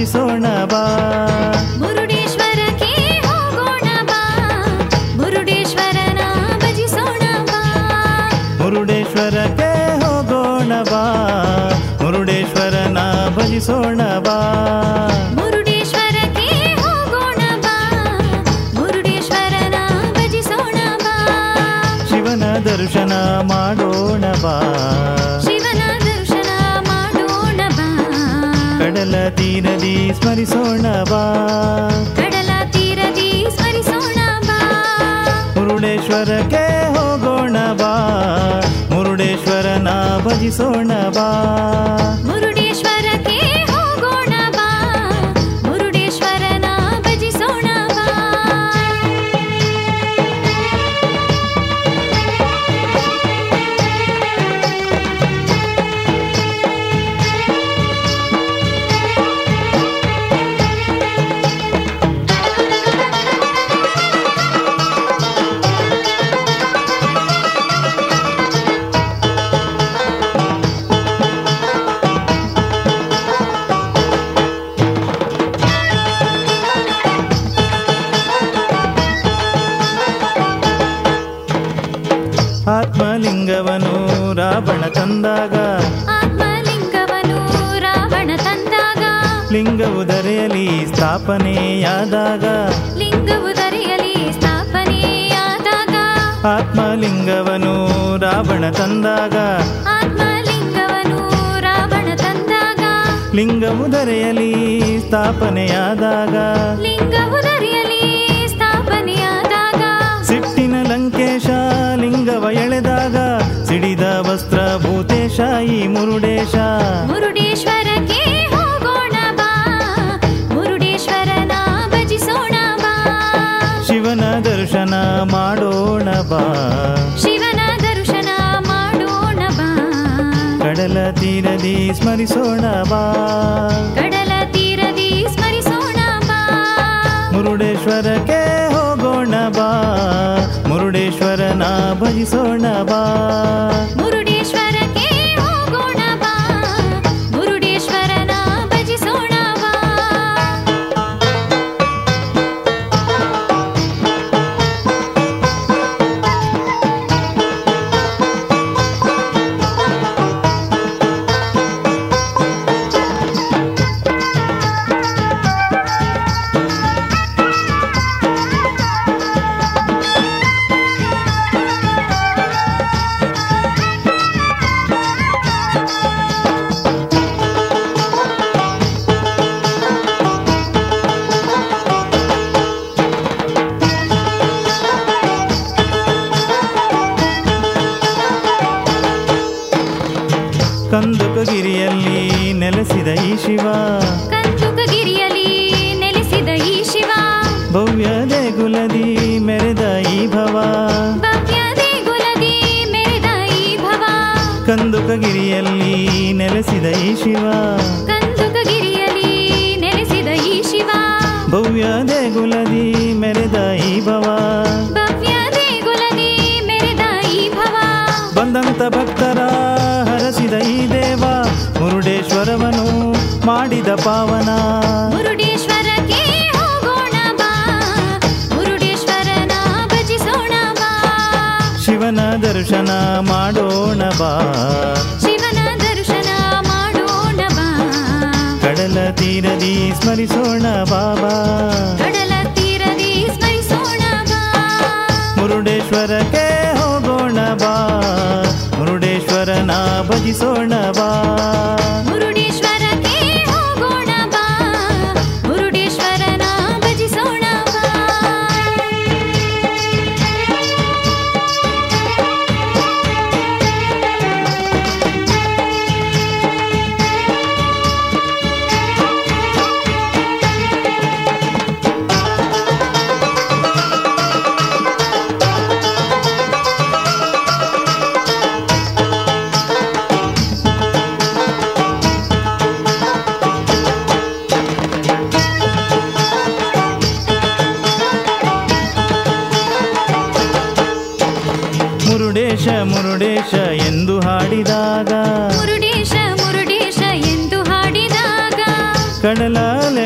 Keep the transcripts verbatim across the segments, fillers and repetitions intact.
ಭಜಿಸೋಣ ಬಾ. ಮುರುಡೇಶ್ವರಕ್ಕೆ ಹೋಗೋಣ ಬಾ, ಮುರುಡೇಶ್ವರನ ಭಜಿಸೋಣ ಬಾ. ಮುರುಡೇಶ್ವರಕ್ಕೆ ಹೋಗೋಣ ಬಾ, ಮುರುಡೇಶ್ವರನ ಭಜಿಸೋಣ ಬಾ. ಮುರುಡೇಶ್ವರಕ್ಕೆ ಹೋಗೋಣ ಬಾ, ಮುರುಡೇಶ್ವರನ ಭಜಿಸೋಣ ಬಾ. ಶಿವನ ದರ್ಶನ ಮಾಡೋಣ ಬಾ, ಶಿವನ ದರ್ಶನ ಮಾಡೋಣ ಬಾ. ಕಡಲ ತೀರದಿ ಸ್ಮರಿಸೋಣ ಬಾ, ಕಡಲ ತೀರದಿ ಸ್ಮರಿಸೋಣ ಬಾ. ಮುರುಡೇಶ್ವರಕ್ಕೆ ಹೋಗೋಣ ಬಾ, ಮುರುಡೇಶ್ವರನ ಭಜಿಸೋಣ ಬಾ. ಮುರುಡೇಶ್ವರಕ್ಕೆ ಹೋಗೋಣ ಬಾ, ಮುರುಡೇಶ್ವರನ ಭಜಿಸೋಣ ಬಾ. ಆತ್ಮಲಿಂಗವನು ರಾವಣ ತಂದಾಗ, ಆತ್ಮಲಿಂಗವನು ರಾವಣ ತಂದಾಗ, ಲಿಂಗವು ಧರೆಯಲ್ಲಿ ಸ್ಥಾಪನೆಯಾದಾಗ, ಲಿಂಗವು ಧರೆಯಲ್ಲಿ ಸ್ಥಾಪನೆಯಾದಾಗ, ಆತ್ಮಲಿಂಗವನು ರಾವಣ ತಂದಾಗ, ಆತ್ಮಲಿಂಗವನು ರಾವಣ ತಂದಾಗ, ಲಿಂಗವು ಧರೆಯಲ್ಲಿ ಸ್ಥಾಪನೆಯಾದಾಗ, ಲಿಂಗವು ಧರೆಯಲ್ಲಿ ಸ್ಥಾಪನೆಯಾದಾಗ, ಸಿಟ್ಟಿನ ಲಂಕೇಶ ಲಿಂಗವ ಎಳೆದಾಗ, ಸಿಡಿದ ವಸ್ತ್ರ ಭೂತೇಶ ಈ ಮುರುಡೇಶ. ಮುರುಡೇಶ್ವರಕ್ಕೆ ಹೋಗೋಣ ಬಾ, ಮುರುಡೇಶ್ವರನ ಭಜಿಸೋಣ ಬಾ. ಶಿವನ ದರ್ಶನ ಮಾಡೋಣ ಬಾ, ಶಿವನ ದರ್ಶನ ಮಾಡೋಣ ಬಾ. ಕಡಲ ತೀರದಿ ಸ್ಮರಿಸೋಣ ಬಾ, ಕಡಲ ತೀರದಿ ಸ್ಮರಿಸೋಣ ಬಾ. ಮುರುಡೇಶ್ವರಕ್ಕೆ ಹೋಗೋಣ ಬಾ, ಮುರುಡೇಶ್ವರನ ಭಜಿಸೋಣ ಬಾ. ಮುರುಡೇಶ್ವರಕ್ಕೆ ಹೋಗೋಣ ಬಾ, ಮುರುಡೇಶ್ವರನ ಭಜಿಸೋಣ ಬಾ. ಕಂದುಕಗಿರಿಯಲ್ಲಿ ನೆಲೆಸಿದ ಈ ಶಿವ, ಕಂದುಕಗಿರಿಯಲ್ಲಿ ನೆಲೆಸಿದ ಈ ಶಿವ, ಭವ್ಯ ದೇಗುಲದಿ ಮೆರೆದ ಈ ಭವ, ಭವ್ಯ ದೇಗುಲದಿ ಮೆರೆದ ಈ ಭವ. ಕಂದುಕಗಿರಿಯಲ್ಲಿ ನೆಲೆಸಿದ ಈ ಶಿವ, ಕಂದುಕಗಿರಿಯಲ್ಲಿ ನೆಲೆಸಿದ ಈ ಶಿವ, ಭವ್ಯ ದೇಗುಲದಿ ಮೆರೆದ ಈ ಭವ, ಭವ್ಯ ದೇಗುಲದಿ ಮೆರೆದ ಈ ಭವ. ಬಂದಂತ ಭಕ್ತರ ಹರಸಿದ ಈ ದೇವ, ಮುರುಡೇಶ್ವರವನು ಮಾಡಿದ ಪಾವನ. ಮುರುಡೇಶ್ವರಕ್ಕೆ ಹೋಗೋಣ ಬಾ, ಮುರುಡೇಶ್ವರನ ಭಜಿಸೋಣ ಬಾ. ಶಿವನ ದರ್ಶನ ಮಾಡೋಣ ಬಾ, ಶಿವನ ದರ್ಶನ ಮಾಡೋಣ ಬಾ. ಕಡಲ ತೀರದಿ ಸ್ಮರಿಸೋಣ ಬಾಬಾ, ಕಡಲ ತೀರದಿ ಸ್ಮರಿಸೋಣ ಬಾ. ಮುರುಡೇಶ್ವರಕ್ಕೆ ಹೋಗೋಣ ಬಾ, ಮುರುಡೇಶ್ವರನ ಭಜಿಸೋಣ ಬಾ. ಮುರುಡೇಶ್ವರಕ್ಕೆ ಹೋಗೋಣ ಬಾ, ಮುರುಡೇಶ್ವರನ ಭಜಿಸೋಣ ಬಾ. ಮುರುಡೇಶ ಮುರುಡೇಶ ಎಂದು ಹಾಡಿದಾಗ, ಮುರುಡೇಶ ಮುರುಡೇಶ ಎಂದು ಹಾಡಿದಾಗ, ಕಡಲ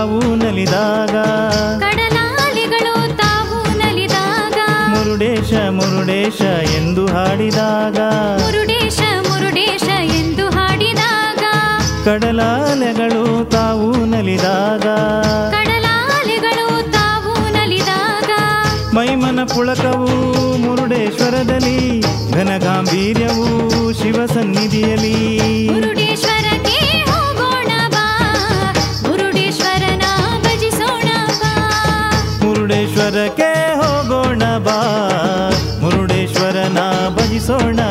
ತಾವು ನಲಿದಾಗ ಕಡಲಾಲಿಗಳು ತಾವು ನಲಿದಾಗ ಮುರುಡೇಶ ಮುರುಡೇಶ ಎಂದು ಹಾಡಿದಾಗ ಮುರುಡೇಶ ಮುರುಡೇಶ ಎಂದು ಹಾಡಿದಾಗ ಕಡಲಾಲೆಗಳು ತಾವು ನಲಿದಾಗ ಕಡಲಾಲಿಗಳು ತಾವು ನಲಿದಾಗ ಮೈಮನ ಪುಳಕವು ಮುರುಡೇಶ್ವರದಲ್ಲಿ ಘನ ಗಾಂಭೀರ್ಯವು ಶಿವ ಸನ್ನಿಧಿಯಲ್ಲಿ ಮುರುಡೇಶ್ವರಕ್ಕೆ ಹೋಗೋಣ ಬಾ ಮುರುಡೇಶ್ವರನ ಭಜಿಸೋಣ ಬಾ ಮುರುಡೇಶ್ವರಕ್ಕೆ ಹೋಗೋಣ ಬಾ ಮುರುಡೇಶ್ವರನ ಭಜಿಸೋಣ